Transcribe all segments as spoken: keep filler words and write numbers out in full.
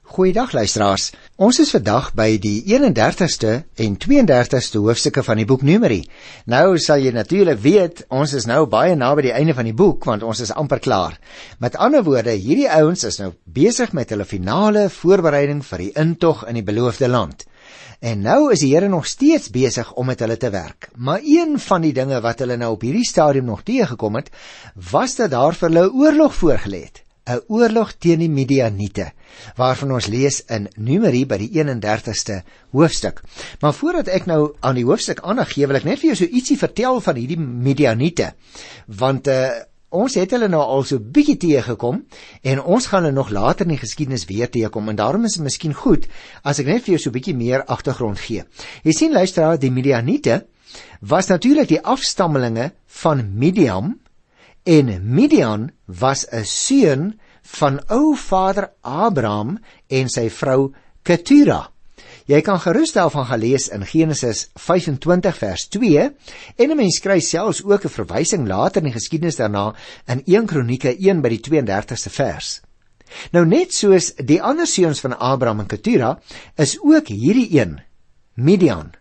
Goeiedag luisteraars. Ons is vandag by die eenendertigste en tweeëndertigste hoofstukke van die boek Numeri. Nou sal jy natuurlik weet, ons is nou baie naby die einde van die boek, want ons is amper klaar. Met ander woorde, hierdie ouens is nou besig met hulle finale voorbereiding vir die intog in die beloofde land. En nou is die Here nog steeds besig om met hulle te werk. Maar een van die dinge wat hulle nou op hierdie stadium nog teëgekom het, was dat daar vir hulle 'n oorlog voorgelê het. 'n Oorlog teen die Midianiete, waarvan ons lees in Numeri by die eenendertigste hoofstuk. Maar voordat ek nou aan die hoofstuk aandag gee, wil ek net vir jou so ietsie vertel van hierdie Midianiete, want uh, ons het hulle nou al so bietjie teëgekom, en ons gaan hulle nog later in die geskiedenis weer teëkom, en daarom is dit miskien goed, as ek net vir jou so bietjie meer agtergrond gee. Jy sien luisteraar, die Midianiete was natuurlik die afstammelinge van Midian, en Midian was 'n seun van ou vader Abraham en sy vrou Ketura. Jy kan gerus daarvan gaan lees in Genesis vyfentwintig vers twee, en 'n mens kry selfs ook 'n verwysing later in die geskiedenis daarna in Eerste Kronieke een by die tweeëndertigste vers. Nou net soos die ander seuns van Abraham en Ketura, is ook hierdie een, Midian,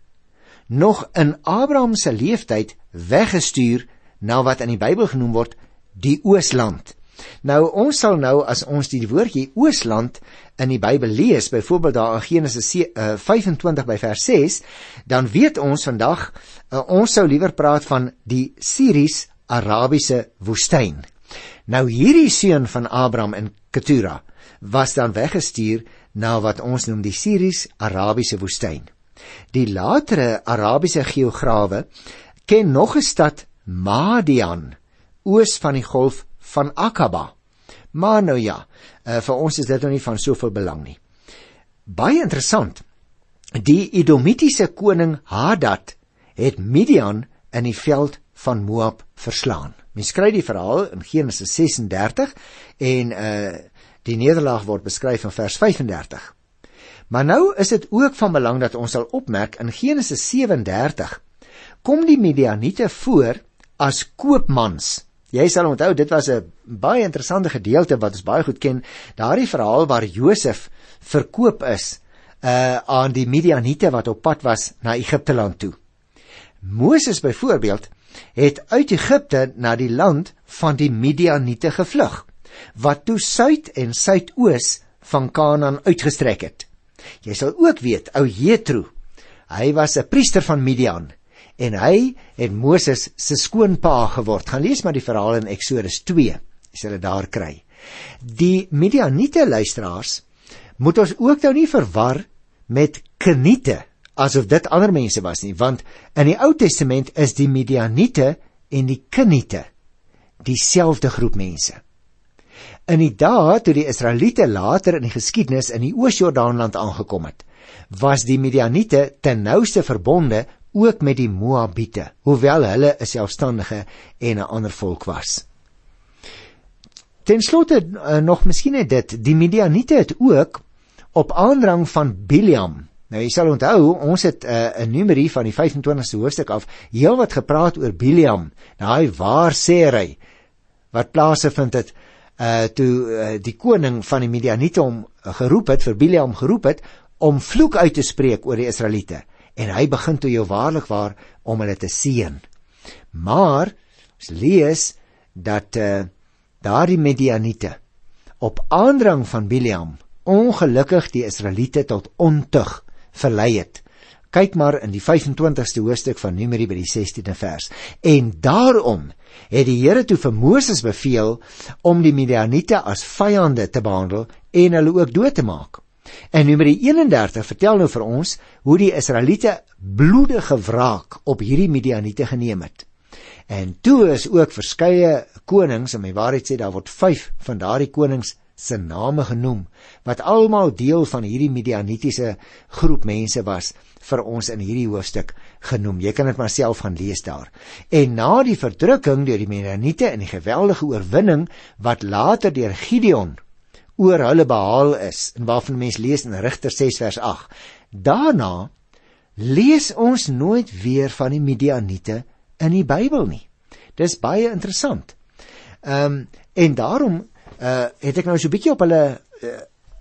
nog in Abraham se leeftyd weggestuur na wat in die Bybel genoem word die Oosland. Nou ons sal nou, as ons die woordjie Oosland in die Bybel lees, byvoorbeeld daar in Genesis vyfentwintig by vers ses, dan weet ons vandag, uh, ons sou liewer praat van die Syries-Arabiese woestyn. Nou hierdie seun van Abraham en Ketura was dan weggestuur na wat ons noem die Syries-Arabiese woestyn. Die latere Arabiese geograwe ken nog 'n stad Madian, oos van die golf van Akaba. Maar nou ja, uh, vir ons is dit nou nie van soveel belang nie. Baie interessant, die Edomitiese koning Hadad het Midian in die veld van Moab verslaan. Mens kry die verhaal in Genesis sesendertig, en uh, die nederlaag word beskryf in vers vyfendertig. Maar nou is dit ook van belang dat ons sal opmerk, in Genesis sewendertig, kom die Midianiete voor as koopmans. Jy sal onthou, dit was 'n baie interessante gedeelte wat ons baie goed ken, daardie verhaal waar Josef verkoop is uh, aan die Midianiete wat op pad was na Egipte land toe. Moses byvoorbeeld het uit Egipte na die land van die Midianiete gevlug, wat toe suid en suidoos van Kanaan uitgestrek het. Jy sal ook weet, ou Jethro, hy was 'n priester van Midian, en hy het Moses se skoonpa geword. Gaan lees maar die verhaal in Eksodus twee, jy sal dit daar kry. Die Midianiete luisteraars, moet ons ook nou nie verwar met Keniete, asof dit ander mense was nie, want in die Ou Testament is die Midianiete en die Keniete dieselfde groep mense. In die dae toe die Israeliete later in die geskiedenis in die Oos-Jordaanland aangekom het, was die Midianiete ten nouste verbonde ook met die Moabiete, hoewel hulle 'n selfstandige en 'n ander volk was. Ten slotte uh, nog miskien net dit, die Midianiete het ook op aandrang van Bileam, nou jy sal onthou, ons het 'n uh, Numeri van die vyfentwintigste hoofstuk af heel wat gepraat oor Bileam, daai waarsêery wat plaasgevind het uh, toe uh, die koning van die Midianiete hom uh, geroep het, vir Bileam geroep het, om vloek uit te spreek oor die Israeliete. En hy begin toe jou waarlik waar om hulle te seën. Maar ons lees dat uh, daardie Midianiete op aandrang van Bileam ongelukkig die Israeliete tot ontug verlei het. Kyk maar in die vyfentwintigste hoofstuk van Numeri by die sestiende vers. En daarom het die Here toe vir Moses beveel om die Midianiete as vyande te behandel en hulle ook dood te maak. En Numeri eenendertig vertel nou vir ons hoe die Israeliete bloedige wraak op hierdie Midianiete geneem het. En toe is ook verskeie konings, en my waarheid sê, daar word vyf van daardie konings se name genoem, wat almal deel van hierdie Midianitiese groep mense was, vir ons in hierdie hoofstuk genoem. Jy kan dit maar self gaan lees daar. En na die verdrukking deur die Midianiete en die geweldige oorwinning wat later deur Gideon oor hulle behaal is, en waarvan mens lees in Rigter ses vers agt. Daarna lees ons nooit weer van die Midianiete in die Bybel nie. Dis baie interessant. Um, en daarom uh, het ek nou so 'n bietjie op hulle uh,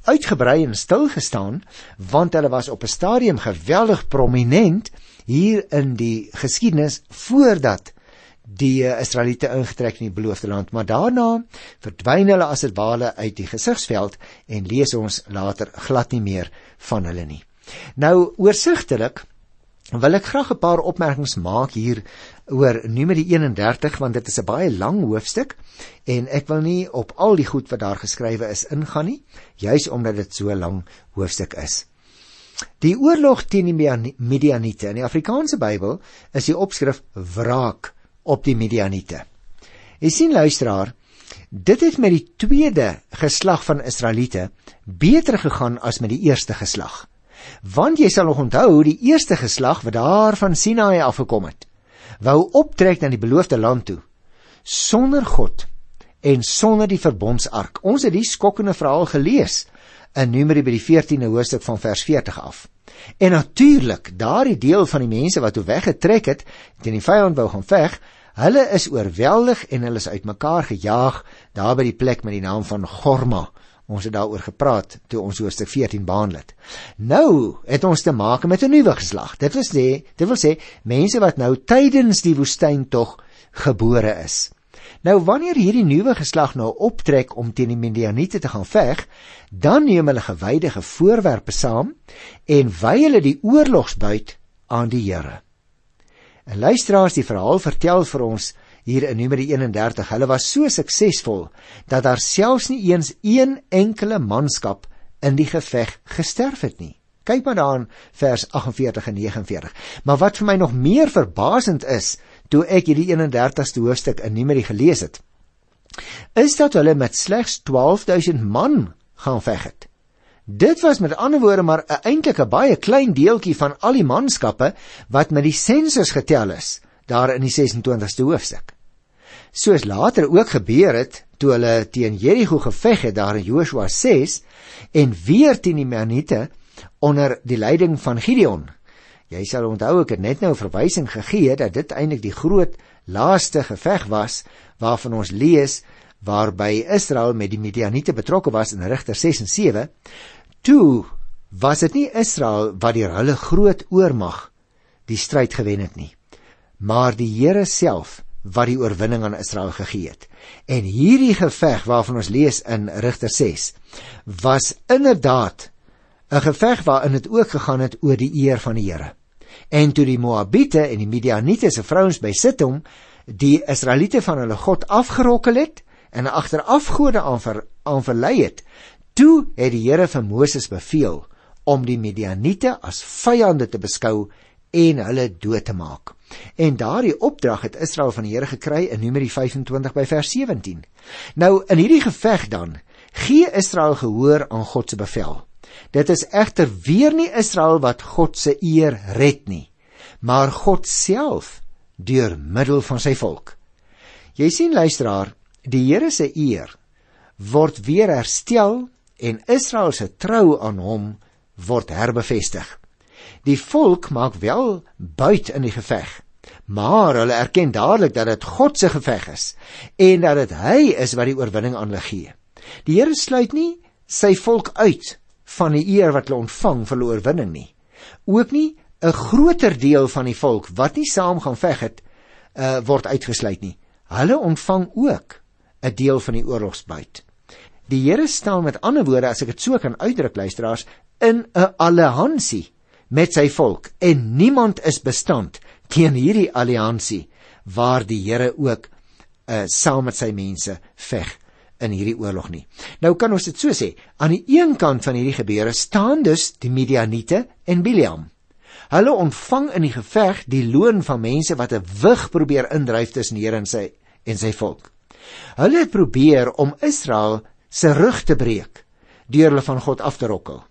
uitgebrei en stil gestaan, want hulle was op 'n stadium geweldig prominent hier in die geskiedenis voordat die Israeliete ingetrek in die beloofde land, maar daarna verdwyn hulle as het ware uit die gesigsveld en lees ons later glad nie meer van hulle nie. Nou, oorsigtelik wil ek graag 'n paar opmerkings maak hier oor Numeri eenendertig, want dit is 'n baie lang hoofstuk en ek wil nie op al die goed wat daar geskrywe is ingaan nie, juis omdat dit so 'n lang hoofstuk is. Die oorlog teen die Midianiete in die Afrikaanse Bybel is die opskrif wraak op die Midianiete. Jy sien luisteraar, dit het met die tweede geslag van Israeliete beter gegaan as met die eerste geslag. Want jy sal nog onthou, die eerste geslag wat daar van Sinaï afgekom het, wou optrek na die beloofde land toe, sonder God en sonder die verbondsark. Ons het die skokkende verhaal gelees in Numeri by die veertiende hoofstuk van vers veertig af. En natuurlik, daardie deel van die mense wat toe weggetrek het, teen die vyand wou gaan veg, hulle is oorweldig en hulle is uitmekaar gejaag, daar by die plek met die naam van Gorma. Ons het daaroor gepraat toe ons hoofstuk veertien behandel het. Nou het ons te maak met 'n nuwe geslag. Dit wil sê, dit wil sê mense wat nou tydens die woestyntog gebore is. Nou wanneer hierdie nuwe geslag nou optrek om teen die Midianiete te gaan veg, dan neem hulle gewydige voorwerpe saam en wy hulle die oorlogsbuit aan die Here. En luisteraars, die verhaal vertel vir ons hier in Numeri eenendertig, hulle was so suksesvol dat daar selfs nie eens een enkele manskap in die geveg gesterf het nie. Kyk maar daar in vers agt en veertig en nege en veertig. Maar wat vir my nog meer verbasend is, toe ek hierdie eenendertigste hoofstuk in Numeri gelees het, is dat hulle met slegs twaalfduisend man gaan veg het. Dit was met ander woorde maar 'n eintlik 'n baie klein deeltjie van al die manskappe wat met die sensus getel is, daar in die ses-en-twintigste hoofstuk. Soos later ook gebeur het, toe hulle teen Jerigo geveg het, daar in Josua ses, en weer teen die Midianiete, onder die leiding van Gideon. Jy sal onthou, ek het net nou verwysing gegee, dat dit eintlik die groot laaste geveg was, waarvan ons lees, waarby Israel met die Midianiete betrokke was in Rigter ses en sewe, toe was dit nie Israel wat deur hulle groot oormag die stryd gewen het nie, maar die Here self wat die oorwinning aan Israel gegee het. En hierdie geveg waarvan ons lees in Rigter ses, was inderdaad 'n geveg waarin het ook gegaan het oor die eer van die Here. En toe die Moabiete en die Midianiete se vrouens by Sittim die Israeliete van hulle God afgerokkel het en agter afgode aanver, aanverlei het, toe het die Here vir Moses beveel om die Midianiete as vyande te beskou en hulle dood te maak. En daardie opdrag het Israel van die Here gekry in Numeri vyf-en-twintig by vers sewentien. Nou, in hierdie geveg dan, gee Israel gehoor aan God se bevel. Dit is egter weer nie Israel wat God se eer red nie, maar God self deur middel van sy volk. Jy sien luisteraar, die Here se eer word weer herstel en Israel se trou aan hom word herbevestig. Die volk maak wel buit in die geveg, maar hulle erken dadelik dat dit God se geveg is en dat dit hy is wat die oorwinning aan hulle gee. Die Here sluit nie sy volk uit van die eer wat hulle ontvang vir hulle oorwinning nie. Ook nie 'n groter deel van die volk wat nie saam gaan veg het, uh, word uitgesluit nie. Hulle ontvang ook 'n deel van die oorlogsbuit. Die Here staan met ander woorde, as ek dit so kan uitdruk luisteraars, in 'n alliansie met sy volk en niemand is bestand teen hierdie alliansie waar die Here ook uh, saam met sy mense veg in hierdie oorlog nie. Nou kan ons dit so sê, aan die een kant van hierdie gebeure staan dus die Midianiete en Bileam. Hulle ontvang in die geveg die loon van mense wat 'n wig probeer indryf tussen die Here en sy, en sy volk. Hulle het probeer om Israel se rug te breek, deur hulle van God af te rokkel.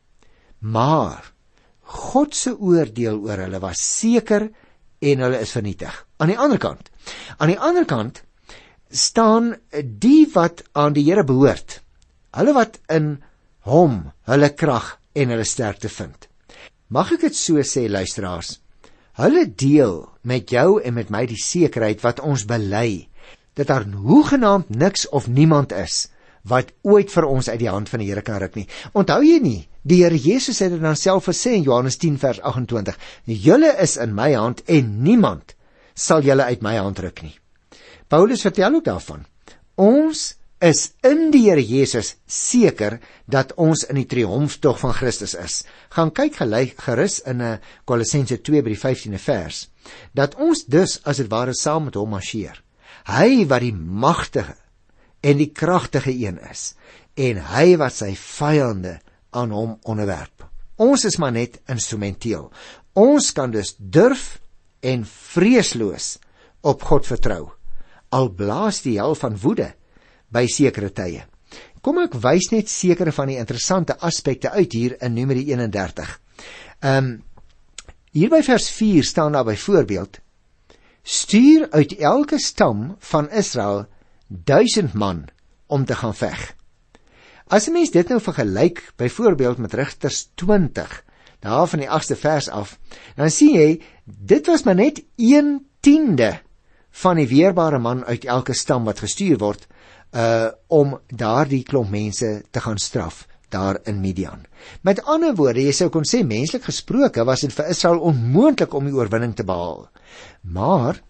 Maar God se oordeel oor hulle was seker en hulle is vernietig. Aan die ander kant, aan die ander kant staan die wat aan die Here behoort, hulle wat in hom hulle krag en hulle sterkte vind. Mag ek dit so sê, luisteraars, hulle deel met jou en met my die sekerheid wat ons bely, dat daar hoegenaamd niks of niemand is wat ooit vir ons uit die hand van die Here kan ruk nie. Onthou jy nie, die Here Jesus het dit dan self gesê in Johannes tien vers agt-en-twintig, julle is in my hand en niemand sal julle uit my hand ruk nie. Paulus vertel ook daarvan, ons is in die Here Jesus seker dat ons in die triomftog van Christus is. Gaan kyk gelyk gerus in uh, Kolossense twee by die vyftiende vers, dat ons dus as het ware saam met hom marcheer. Hy wat die magtige en die kragtige een is, en hy wat sy vyande aan hom onderwerp. Ons is maar net instrumenteel. Ons kan dus durf en vreesloos op God vertrou, al blaas die hel van woede by sekere tye. Kom ek wys net sekere van die interessante aspekte uit hier in Numeri eenendertig. Um, hier by vers vier staan daar byvoorbeeld, stuur uit elke stam van Israel duisend man om te gaan veg. As 'n mens dit nou vergelyk byvoorbeeld met Rigters twintig, daar van die agste vers af, dan sien jy, dit was maar net een tiende van die weerbare man uit elke stam wat gestuur word, uh, om daardie klomp mense te gaan straf, daar in Midian. Met ander woorde, jy sou kon sê, menslik gesproke, was dit vir Israel onmoontlik om die oorwinning te behaal. Maar,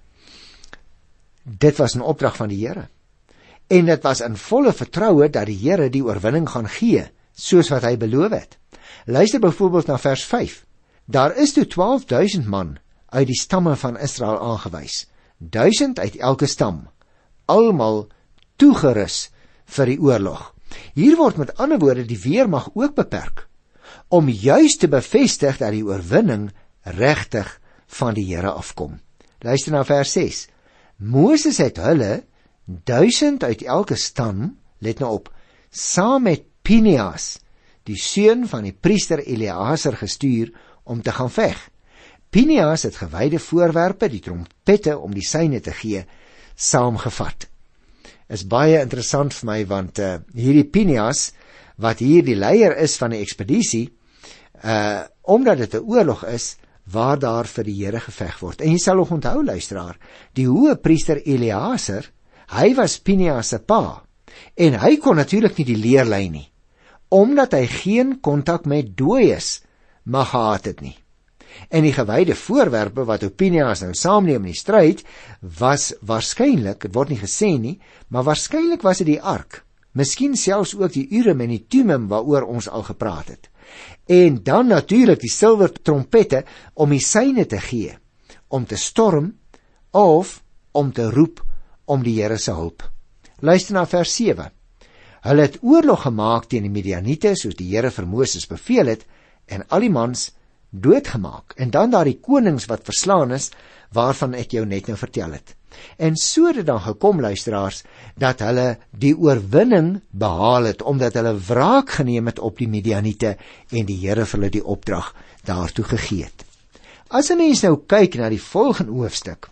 dit was 'n opdrag van die Here. En dit was in volle vertroue dat die Here die oorwinning gaan gee, soos wat hy beloof het. Luister byvoorbeeld na vers vyf. Daar is toe twaalf duisend man uit die stamme van Israel aangewys, duisend uit elke stam, almal toegerus vir die oorlog. Hier word met ander woorde die weermag ook beperk, om juist te bevestig dat die oorwinning regtig van die Here afkom. Luister na vers ses. Moses het hulle duisend uit elke stam, let nou op, saam met Pinias, die seun van die priester Eleazar, gestuur om te gaan veg. Pinias het gewyde voorwerpe, die trompette om die syne te gee, saamgevat. Is baie interessant vir my, want uh, hierdie Pinias, wat hier die leier is van die ekspedisie, uh, omdat dit 'n oorlog is, waar daar vir die Here geveg word. En jy sal nog onthou, luisteraar, die hoë priester Eleazar, hy was Pinias se pa, en hy kon natuurlik nie die leer lei nie, omdat hy geen kontak met dooies mag gehad het nie. En die gewyde voorwerpe wat Pinias nou saamneem in die stryd, was waarskynlik, het word nie gesê nie, maar waarskynlik was dit die ark, miskien selfs ook die Urim en die Tumim waaroor ons al gepraat het. En dan natuurlik die silwer trompette om die syne te gee, om te storm of om te roep om die Here se hulp. Luister na vers sewe. Hulle het oorlog gemaak teen die Midianiete, soos die Here vir Moses beveel het, en al die mans doodgemaak. En dan daar die konings wat verslaan is, waarvan ek jou net nou vertel het. En so het dit dan gekom, luisteraars, dat hulle die oorwinning behaal het, omdat hulle wraak geneem het op die Midianiete, en die Here vir hulle die opdrag daartoe gegee het. As 'n mens nou kyk na die volgende hoofstuk,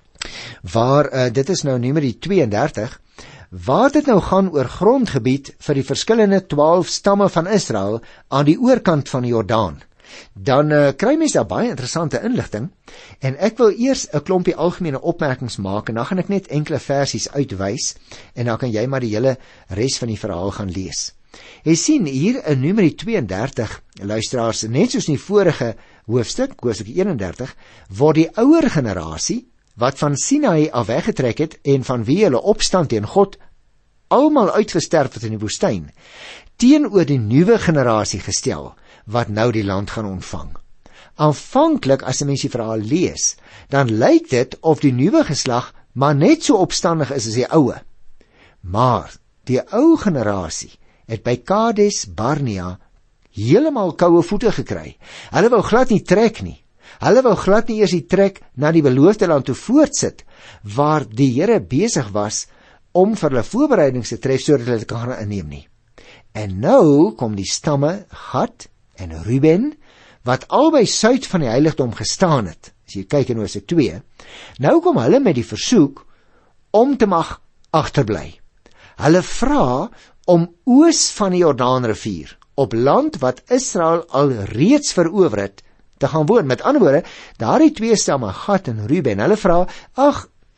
waar, uh, dit is nou Numeri tweeëndertig, waar dit nou gaan oor grondgebied vir die verskillende twaalf stamme van Israel aan die oorkant van die Jordaan, dan uh, kry mens daar baie interessante inligting, en ek wil eers 'n klompie algemene opmerkings maak, en dan gaan ek net enkele versies uitwys, en dan kan jy maar die hele res van die verhaal gaan lees. Jy sien hier in Numeri tweeëndertig, luisteraars, net soos in die vorige hoofstuk, hoofstuk eenendertig, word die ouer generasie, wat van Sinai af weggetrek het, en van wie hulle opstand teen God almal uitgesterf het in die woestyn, teenoor die nuwe generasie gestel, wat nou die land gaan ontvang. Aanvanklik, as 'n mens die verhaal lees, dan lyk dit of die nuwe geslag maar net so opstandig is as die oue. Maar die ou generasie het by Kades Barnea heeltemal koue voete gekry. Hulle wou glad nie trek nie. Hulle wou glad nie eers die trek na die beloofde land toe voortsit, waar die Here besig was om vir hulle voorbereidings te tref sodat hulle dit kan gaan inneem nie. En nou kom die stamme Gad en Ruben, wat albei suid van die heiligdom gestaan het, as jy kyk in Hoofstuk twee, nou kom hulle met die versoek om te mag agterbly. Hulle vra om oos van die Jordaanrivier, op land wat Israel al reeds verower het, te gaan woon. Met ander woorde, daardie twee stamme, Gad en Ruben, hulle vra, ag,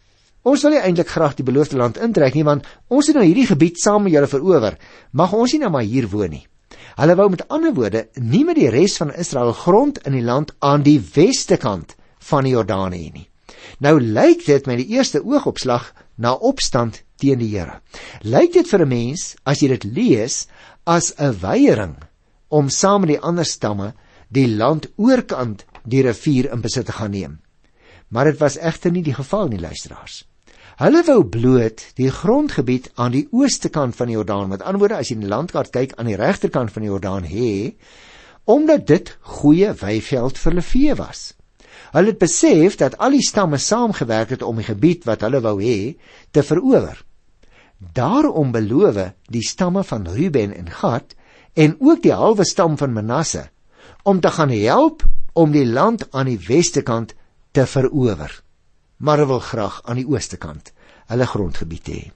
ons wil nie eintlik graag die beloofde land intrek nie, want ons het nou hierdie gebied saam met julle verower, mag ons nie nou maar hier woon nie. Hulle wou met ander woorde nie met die res van Israel grond in die land aan die weste kant van die Jordaan hê nie. Nou lyk dit met die eerste oogopslag na opstand teen die Here. Lyk dit vir 'n mens, as jy dit lees, as 'n weiering om saam met die ander stamme die land oorkant die rivier in besit te gaan neem. Maar dit was egter nie die geval nie, luisteraars. Hulle wou bloot die grondgebied aan die ooste kant van die Jordaan, met ander woorde, as jy in die landkaart kyk, aan die regterkant van die Jordaan hê, omdat dit goeie weiveld vir hulle vee was. Hulle het besef dat al die stamme saamgewerk het om die gebied wat hulle wou hê te verower. Daarom beloof die stamme van Ruben en Gad en ook die halwe stam van Manasse om te gaan help om die land aan die weste kant te verower. Maar hulle wil graag aan die ooste kant hulle grondgebied hê.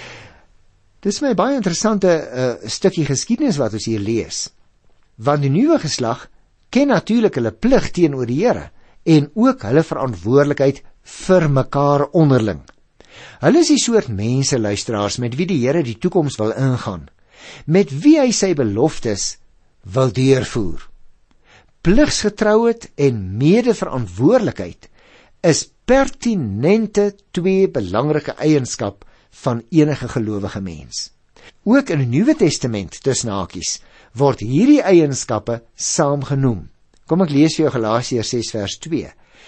Dis my baie interessante uh, stukkie geskiedenis wat ons hier lees. Want die nuwe geslag ken natuurlik hulle plig teenoor die Here en ook hulle verantwoordelikheid vir mekaar onderling. Hulle is die soort mense, luisteraars, met wie die Here die toekoms wil ingaan, met wie hy sy beloftes wil deurvoer. Pligsgetrouheid en medeverantwoordelikheid is pertinente twee belangrike eienskap van enige gelowige mens. Ook in die Nuwe Testament, tussen hakies, word hierdie eienskappe saam genoem. Kom ek lees vir jou Galasiërs ses vers twee.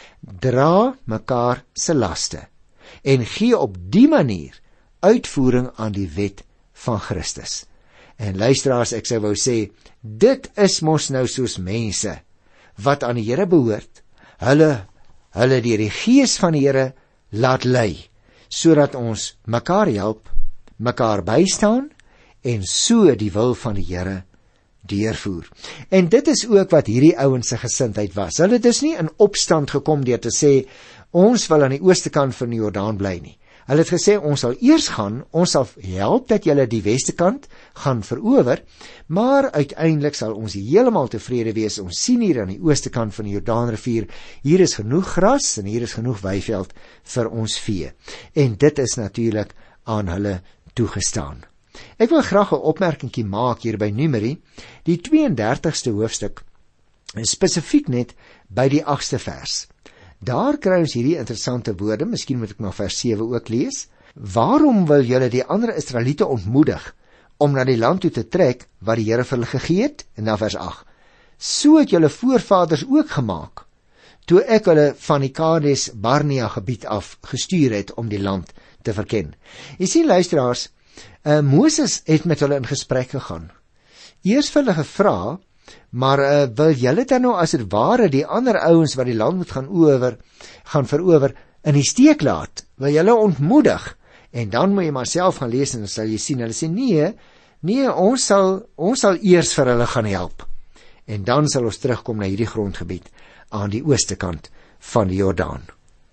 Dra mekaar se laste en gee op die manier uitvoering aan die wet van Christus. En luisteraars, ek sou wou sê, dit is mos nou soos mense wat aan die Here behoort. Hulle, hulle deur die Gees van die Here laat lei, sodat ons mekaar help, mekaar bystaan en so die wil van die Here deurvoer. En dit is ook wat hierdie ouens se gesindheid was. Hulle het dus nie in opstand gekom deur te sê, ons wil aan die ooste kant van die Jordaan bly nie. Hulle het gesê, ons sal eers gaan, ons sal help dat julle die weste kant gaan verower, maar uiteindelik sal ons heeltemal tevrede wees. Ons sien hier aan die ooste kant van die Jordaanrivier, hier is genoeg gras en hier is genoeg weiveld vir ons vee. En dit is natuurlik aan hulle toegestaan. Ek wil graag 'n opmerkingie maak hier by Numeri, die twee-en-dertigste hoofstuk, spesifiek net by die agste vers. Daar kry ons hierdie interessante woorde, miskien moet ek nog vers sewe ook lees. Waarom wil julle die ander Israeliete ontmoedig om na die land toe te trek wat die Here vir hulle gegee het? En dan vers agt. So het julle voorvaders ook gemaak, toe ek hulle van die Kades Barnea gebied af gestuur het om die land te verken. Jy sien, luisteraars, uh, Moses het met hulle in gesprek gegaan. Eers vir hulle gevra, maar uh, wil julle dan nou as dit ware die ander ouens wat die land moet gaan oor, gaan verower in die steek laat? Wil julle ontmoedig? En dan moet jy maar self gaan lees en dan sal jy sien, hulle sê nee, nee, ons sal, ons sal eers vir hulle gaan help. En dan sal ons terugkom na hierdie grondgebied aan die ooste kant van die Jordaan.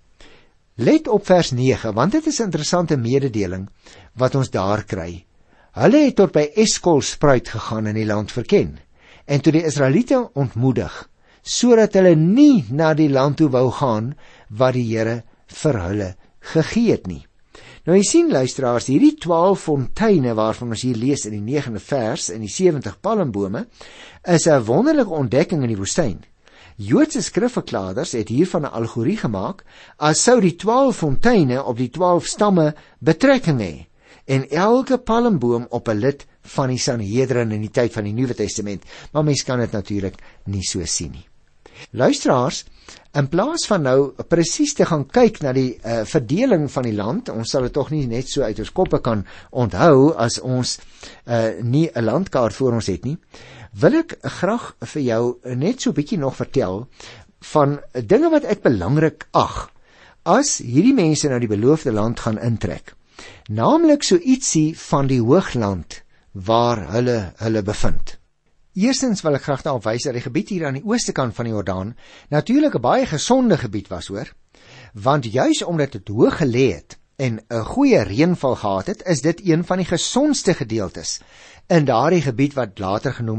Let op vers nege, want dit is 'n interessante mededeling wat ons daar kry. Hulle het tot by Eskol spruit gegaan in die land verken, en toe die Israeliete ontmoedig, sodat hulle nie na die land toe wou gaan wat die Here vir hulle gegee het nie. Nou jy sien, luisteraars, hierdie twaalf fonteine waarvan ons hier lees in die negende vers en die sewentig palmbome is 'n wonderlike ontdekking in die woestyn. Joodse skrifverklaarders het hiervan 'n allegorie gemaak as sou die twaalf fonteine op die twaalf stamme betrekking hê en elke palmboom op 'n lid van die Sanhedrin in die tyd van die Nuwe Testament, maar mens kan dit natuurlik nie so sien nie. Luisteraars, in plaas van nou presies te gaan kyk na die uh, verdeling van die land, ons sal dit tog nie net so uit ons koppe kan onthou as ons uh, nie 'n landkaart voor ons het nie, wil ek graag vir jou net so 'n bietjie nog vertel van dinge wat ek belangrik ag as hierdie mense nou die beloofde land gaan intrek. Naamlik so ietsie van die hoogland waar hulle hulle bevind. Eerstens wil ek graag daarop wys dat die gebied hier aan die ooste kant van die Jordaan natuurlik 'n baie gesonde gebied was, hoor. Want juis omdat dit hoog gelê het en 'n goeie reënval gehad het, is dit een van die gesondste gedeeltes in daardie gebied wat later genoem is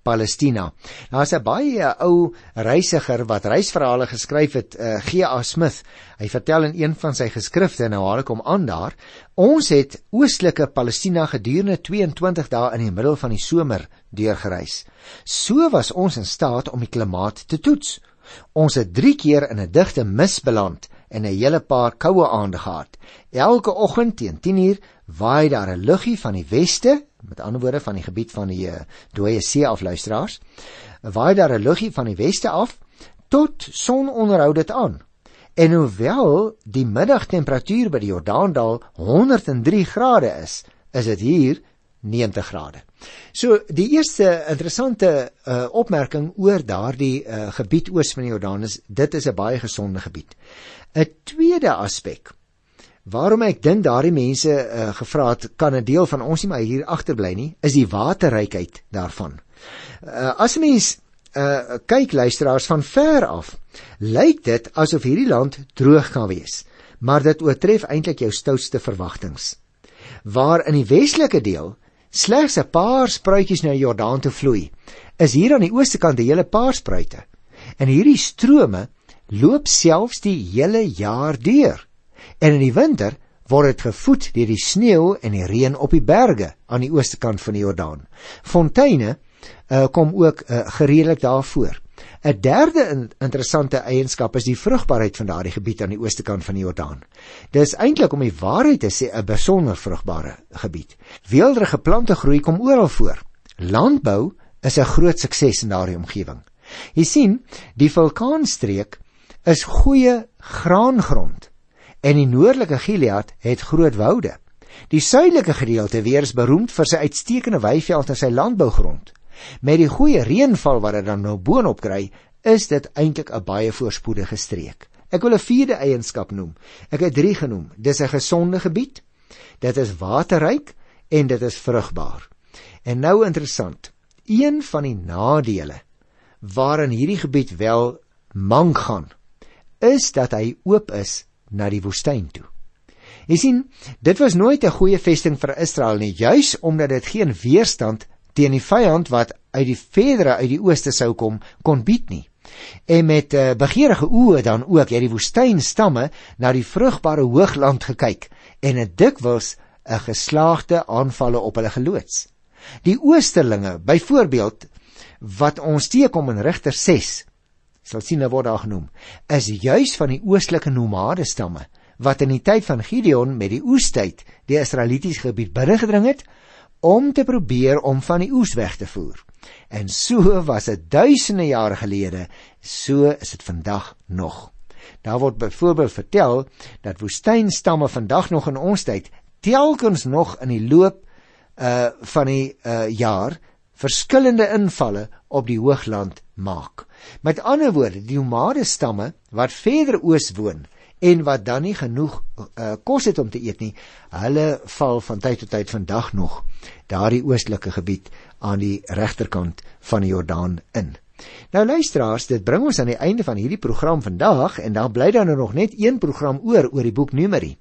Palestina. Nou is 'n baie uh, ou reisiger wat reisverhale geskryf het, uh, G A Smith. Hy vertel in een van sy geskrifte, nou haal ek hom aan daar, ons het oostelike Palestina gedurende tweeëntwintig dae in die middel van die somer deurgereis. So was ons in staat om die klimaat te toets. Ons het drie keer in 'n digte mis beland en 'n hele paar koue aande gehad. Elke oggend teen tien uur waai daar 'n luggie van die weste, met ander woorde van die gebied van die uh, dooie see af, luisteraars, waai daar 'n luggie van die weste af, tot sononderhou dit aan. En hoewel die middagtemperatuur by die Jordaandal honderd en drie grade is, is dit hier negentig grade. So, die eerste interessante uh, opmerking oor daardie uh, gebied oos van die Jordaan is, dit is 'n baie gesonde gebied. 'n Tweede aspek, waarom ek dink daardie mense uh, gevra het, kan 'n deel van ons nie maar hier agterbly nie, is die waterrykheid daarvan. Uh, as 'n mens uh, kyk, luisteraars, van ver af, lyk dit asof hierdie land droog kan wees, maar dit oortref eintlik jou stoutste verwagtings. Waar in die westelike deel slegs 'n paar spruitjies na die Jordaan toe vloei, is hier aan die ooste kant 'n hele paar spruite. En hierdie strome loop selfs die hele jaar deur. En in die winter word dit gevoed deur die sneeu en die reën op die berge aan die ooste kant van die Jordaan. Fonteine uh, kom ook uh, gereedelik daarvoor. 'n Derde in, interessante eienskap is die vrugbaarheid van daardie gebied aan die ooste kant van die Jordaan. Dit is eintlik, om die waarheid te sê, 'n besonder vrugbare gebied. Weelderige plante groei kom oral voor. Landbou is 'n groot sukses in daardie omgewing. Jy sien, die vulkaanstreek is goeie graangrond en die noordelike Gilead het groot woude. Die suidelike gedeelte weer is beroemd vir sy uitstekende weiveld en sy landbougrond. Met die goeie reënval wat dit dan nou boonop kry, is dit eintlik 'n baie voorspoedige streek. Ek wil 'n vierde eienskap noem. Ek het drie genoem. Dis 'n gesonde gebied, dit is waterryk en dit is vrugbaar. En nou interessant, een van die nadele waarin hierdie gebied wel mank gaan, is dat hy oop is na die woestyn toe. Jy sien, dit was nooit 'n goeie vesting vir Israel nie, juis omdat dit geen weerstand teen die vyand wat uit die verdere uit die ooste sou kom, kon bied nie. En met uh, begeerige oë dan ook, het die woestynstamme na die vrugbare hoogland gekyk, en het dikwels 'n geslaagde aanvalle op hulle geloods. Die oosterlinge, byvoorbeeld, wat ons teekom in Rigter ses, sal sien, nou word daar genoem, is juis van die oostelike nomade stamme, wat in die tyd van Gideon met die oestyd die Israelitiese gebied binnengedring het, om te probeer om van die oes weg te voer. En so was dit duisende jare gelede, so is dit vandag nog. Daar word byvoorbeeld vertel, dat woestynstamme vandag nog in ons tyd, telkens nog in die loop uh, van die uh, jaar, verskillende invalle op die hoogland maak. Met ander woorde, die nomade stamme, wat verder oos woon, en wat dan nie genoeg uh, kos het om te eet nie, hulle val van tyd tot tyd vandag nog daardie oostelike gebied aan die regterkant van die Jordaan in. Nou luisteraars, dit bring ons aan die einde van hierdie program vandag, en dan bly daar nog net een program oor, oor die boek Numeri.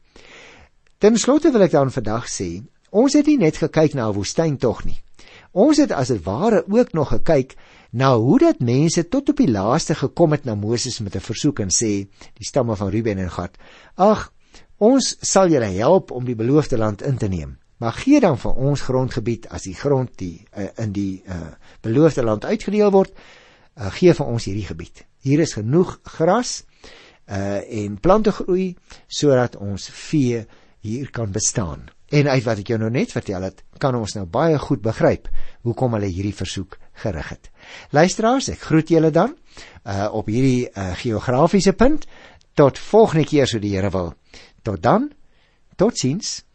Ten slotte wil ek dan vandag sê, ons het nie net gekyk na 'n woestyn tog nie. Ons het as het ware ook nog gekyk na hoe dat mense tot op die laaste gekom het na Moses met 'n versoek en sê, die stamme van Ruben en Gad, ag, ons sal julle help om die beloofde land in te neem, maar gee dan vir ons grondgebied as die grond die uh, in die uh, beloofde land uitgedeel word, uh, gee vir ons hierdie gebied. Hier is genoeg gras uh, en plante groei, sodat ons vee hier kan bestaan. En uit wat ek jou nou net vertel het, kan ons nou baie goed begryp hoekom hulle hierdie versoek gerig het. Luisteraars, ek groet julle dan uh, op hierdie uh, geografiese punt. Tot volgende keer, so die Here wil. Tot dan, totsiens.